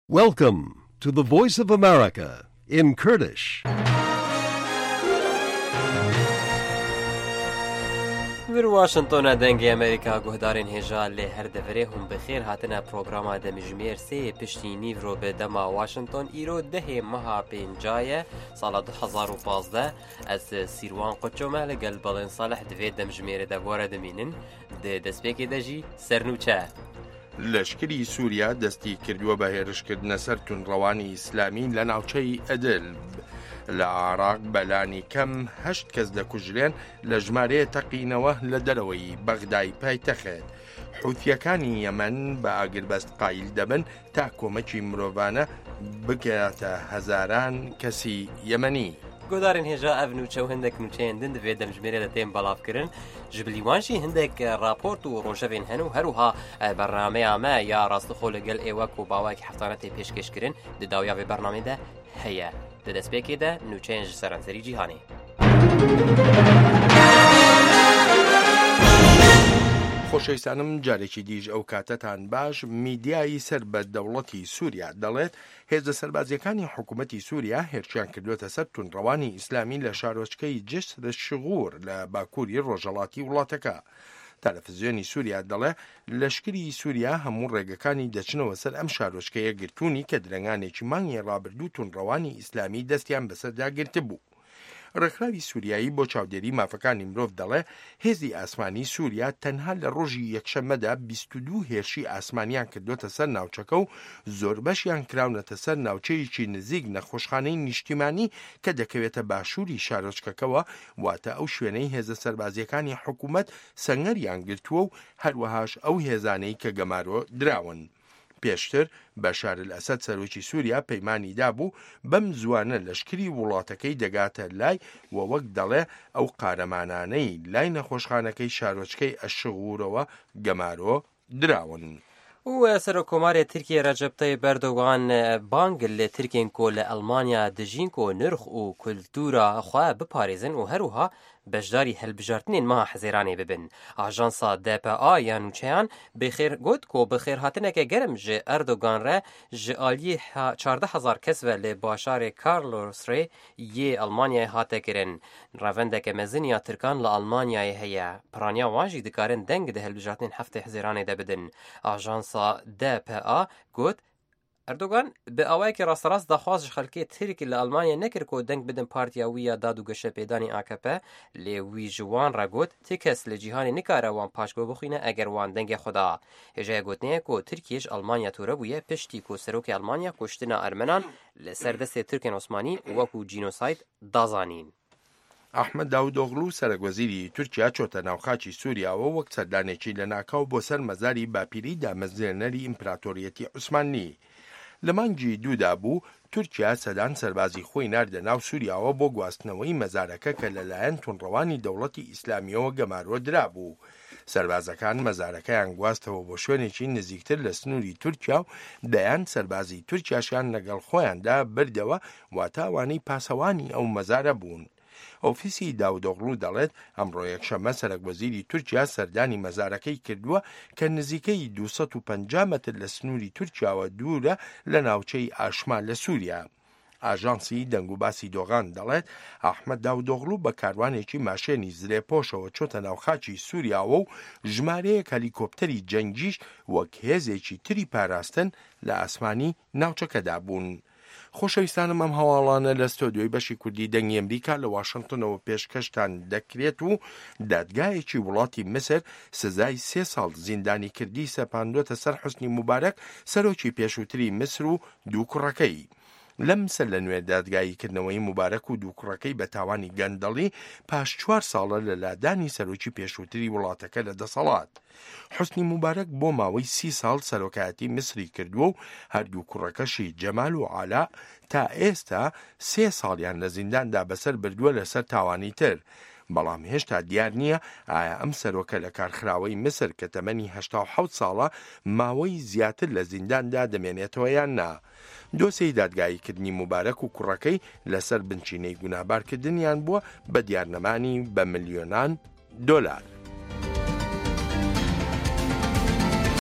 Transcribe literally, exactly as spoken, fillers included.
Welcome to the Voice of America in Kurdish. در واشنطن دنگ امریکا گهدارین هجا لی هر دفره هم بخیر هاتنا پروگراما دمجمیر سی پشتی نیو رو به دما واشنطن ایرو ده مها پینجای سال دو هزار و پانزده از سیروان قچومه لگل بلین صالح دوی دمجمیر دواره دمینن ده دسپیکی دجی سرنوچه لەشکری سووریا دەستی کردووە بە هێرشکردنە سەر تونڕەوانی ئیسلامی لە ناوچەی ئەدلب لە عێراق بەلانی کەم هەشت کەس دەکوژرێن لە ژمارەیە تەقینەوە لە دەرەوەی بەغدای پایتەخت. حوتیەکانی یەمەن بە ئاگربەست قایل دەبن تا کۆمەکی مرۆڤانە بگاتە هەزاران کەسی یەمەنی. گۆدارین هێژا ئەڤ نوچە و هەندێک نوچەیەندن دەوێت دەمژمێرە لە تێم بەڵاوکردن ژبلیوانشی هەندێک ڕاپۆرت و ڕۆژەڤێن هەن و هەروها بەرنامەیامە یا ڕاستەخۆ لەگەل ئێوەک و باوایکی حەفتانە تێ پێشکەشکردن دەداویاوێ بەرنامەدا هەیە دەدەستپێکێدا نوچەیەنج سەرانسەری جیهانی. خۆشەویستانم جارێکی دیژ ئەو کاتەتان باش. میدیایی سەر بە دەوڵەتی سووریا دەڵێت هێزە سەربازیەکانی حکوومەتی سووریا هێرشیان کردوێتە سەر تونڕەوانی ئیسلامی لە شارۆچکەی جسر شغور لە باکووری ڕۆژهەڵاتی وڵاتەکە. تەلەڤیزیۆنی سووریا دەڵێ لەشکری سووریا هەموو ڕێگەکانی دەچنەوە سەر ئەم شارۆچکەیە گرتوونی کە درەنگانێکی مانگی ڕابردوو تونڕەوانی ئیسلامی دەستیان بەسەردا گرتبوو. ڕێکخراوی سووریایی بۆ چاودێری مافەکانی مرۆڤ دەڵێ هێزی ئاسمانی سووریا تەنها لە ڕۆژی یەکشەممەدا بیست و دوو هێرشی ئاسمانیان کردوتە سەر ناوچەکە و زۆر بەشیان کراونەتە سەر ناوچەیەکی نزیک نەخۆشخانەی نیشتیمانی کە دەکەوێتە باشووری شارۆچکەکەوە واتە ئەو شوێنەی هێزە سەربازیەکانی حکوومەت سەنگەریان گرتووە و هەروەهاش ئەو هێزانەی کە گەمارۆ دراون. پێشتر بەشار ئەسەد سەرۆکی سووریا پەیمانی دابوو بەم زوانە لەشکری وڵاتەکەی دەگاتە لای و وەک دەڵێ ئەو قارەمانانەی لای نەخۆشخانەکەی شارۆچکەی ئەشغورەوە گەمارۆ دراون. و سەر کۆمارێ ترکیە ڕەجەب تەیب ئەردۆغان بانگ لە ترکێن کۆ لە ئەڵمانیا دژین کۆ نرخ و کولتورا خوا بپارێزن و هەروها بەشداری هەلبژارتنین ماها حەزێرانێ ببن. ئاژانسا دی پی ئا یان نوچەیان بخێر گوت کۆ بخێرهاتنەکە گەرم ji ئەردۆغان re ji aliyê çardeh hezar kes ve lê başarê Karlsruhe yê Almanyayê hate kirin. Revendeke mezin ya Tirkan li Almanyayê heye. Piraniya wan jî dikarin deng di helbijartinên heftê hezêranê de bidin. Ajansa دی پی ئا گوت ئەردۆغان bi awayekî rasterast daxwaz ji xelkê Tirk li Almanyayê nekir ku deng bidin partiya wî ya dad û geşepêdanî A K P lê wî ji wan re got ti kes li cîhanê nikare wan paşgû bixwîne eger wan dengê xwe da. Hêjaya gotinê ku Tirkiye ji Almanya tûre bûye piştî ku serokê Almanya kuştina Ermenan li ser destê Tirkên Osmanî wekû jînosayd dazanîn. ئەحمەد داودۆغلو سەرۆکوەزیری تورکیا چۆتە ناوخاچی سووریاوە وەک سەردانێکی لە ناکاو بۆ سەر مەزاری باپیری دامەزرێنەری ئیمپراتۆریەتی عوسمانی. لە مانگی دوودا بوو تورکیا سەدان سەربازی خۆی ناردە ناو سووریاوە بۆ گواستنەوەی مەزارەکە کە لەلایەن تونڕەوانی دەوڵەتی ئیسلامیەوە گەمارۆ درابوو. سەربازەکان مەزارەکەیان گواستەوە بۆ شوێنێکی نزیکتر لە سنووری تورکیا و دەیان سەربازی تورکیاشیان لەگەڵ خۆیاندا بردەوە واتاوانەی پاسەوانی ئەو مەزارە بوون. ئۆفیسی داودۆغلو دەڵێت ئەمڕۆ یەکشەممە سەرۆکوەزیری تورکیا سەردانی مەزارەکەی کردووە کە نزیکەی دووسەد و پەنجا مەتر لە سنووری تورکیاوە دوورە لە ناوچەی ئاشما لە سووریا. ئاژانسی دەنگ و باسی دۆغان دەڵێت ئەحمەد داودۆغلو بە کاروانێکی ماشێنی زرێپۆشەوە چۆتە ناوخاچی سووریاوە و ژمارەیەک هەلیکۆپتەری جەنگیش وەک هێزێکی تری پاراستن لە ئاسمانی ناوچەکەدا بوون. خۆشەویستانم ئەم هەواڵانە لە ستۆدیۆی بەشی کوردی دەنگی ئەمریکا لە واشنگتنەوە پێشکەشتان دەکرێت و دادگایەکی وڵاتی مسر سزای سێ ساڵ زیندانی کردی سەپاندۆتە سەر حوسنی موبارەک سەرۆکی پێشووتری مسر و دوو کوڕەکەی. لەم سەر لە نوێ دادگاییکردنەوەی موبارەک و دوو کوڕەکەی بە تاوانی گەندەڵی پاش چوار ساڵە لە لادانی سەرۆکی پێشووتری وڵاتەکە لە دەسەڵات. حوسنی موبارەک بۆ ماوەی سی ساڵ سەرۆکایەتی مسری کردووە و هەردوو کوڕەکەشی جەمال و عالا تا ئێستا سێ ساڵیان لە زینداندا بەسەر بردووە لەسەر تاوانی تر. بەڵام هێشتا دیار نییە ئایا ئەم سەرۆکە لە کارخراوەی مسر کە تەمەنی هەشتا و حەوت ساڵە ماوەی زیاتر لە زینداندا دەمێنێتەوە یان نا. دۆسەی دادگاییکردنی موبارەک و کوڕەکەی لەسەر بنچینەی گونابارکردنیان بووە بە دیارنەمانی بە ملیۆنان دۆلار.